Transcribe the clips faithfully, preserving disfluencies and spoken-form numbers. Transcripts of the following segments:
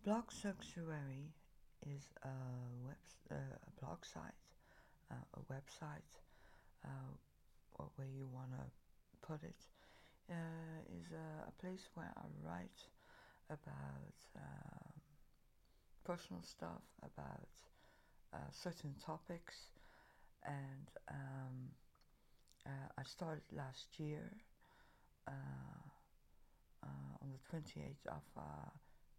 Blog Sanctuary is a web uh, a blog site, uh, a website, uh, or where you want to put it, uh, is a, a place where I write about um, personal stuff, about uh, certain topics, and um, uh, I started last year uh, uh, on the twenty-eighth of uh,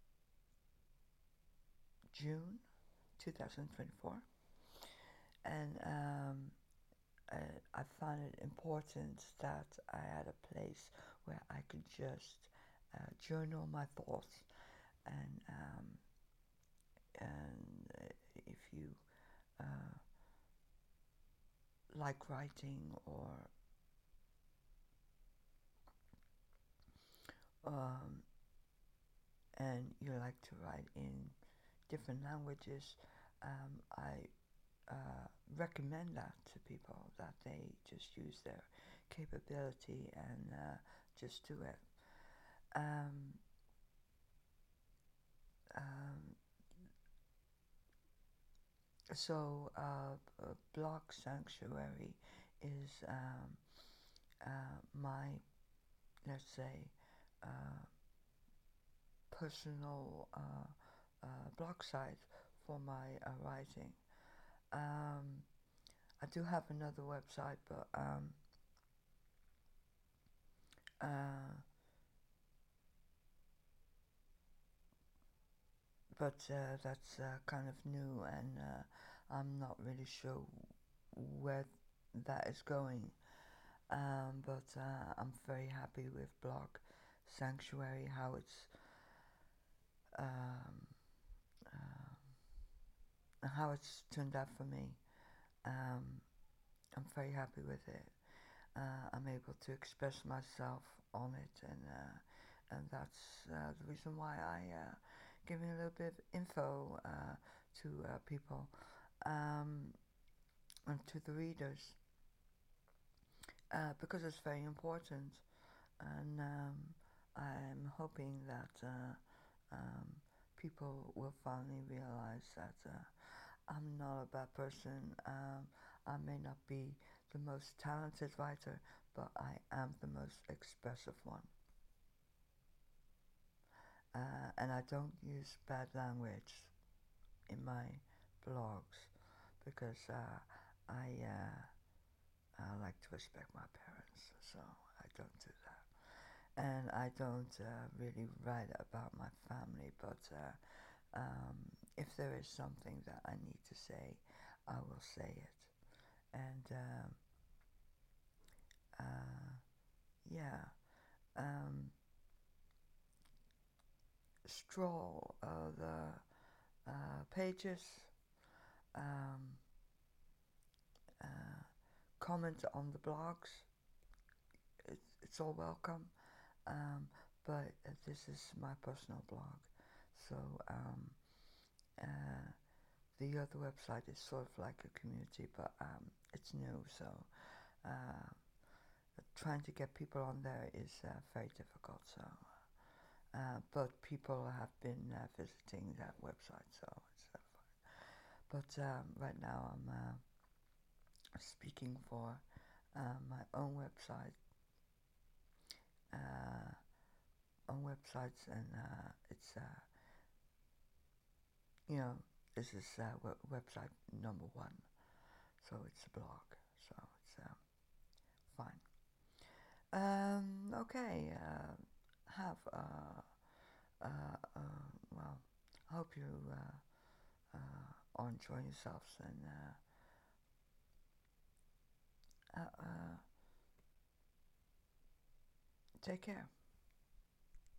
June twenty twenty-four, and um, I, I found it important that I had a place where I could just uh, journal my thoughts, and um, and uh, if you uh, like writing, or um, and you like to write in different languages, um, I uh, recommend that to people, that they just use their capability and uh, just do it. Um, um, so, uh, uh, Blog Sanctuary is um, uh, my, let's say, uh, personal uh, uh, blog site for my uh, writing. Um, I do have another website, but um, uh, but uh, that's uh, kind of new, and uh, I'm not really sure where that is going. Um, but uh, I'm very happy with Blog Sanctuary, how it's um, uh, how it's turned out for me. Um, I'm very happy with it. Uh, I'm able to express myself on it, and uh, and that's uh, the reason why I uh, give me a little bit of info uh, to uh, people um, and to the readers, uh, because it's very important, and um, I'm hoping that uh, um, people will finally realize that uh, I'm not a bad person. Um, I may not be the most talented writer, but I am the most expressive one. Uh, and I don't use bad language in my blogs, because uh, I, uh, I like to respect my parents, so I don't do that. And I don't uh, really write about my family, but uh, um, if there is something that I need to say, I will say it. And um, uh, yeah, um, stroll uh, the uh, pages, um, uh, comment on the blogs. It's, it's all welcome. Um, but uh, this is my personal blog, so um, uh, the other website is sort of like a community, but um, it's new, so uh, trying to get people on there is uh, very difficult. So, uh, but people have been uh, visiting that website, so it's uh, fine. But um, right now I'm uh, speaking for uh, my own website, uh, own websites, and uh, it's uh, you know, this is uh, w- website number one, so it's a blog, so it's uh, fine. Um, okay, uh, have uh, uh, uh, well, I hope you uh, uh, are enjoying yourselves, and uh, uh, uh, take care.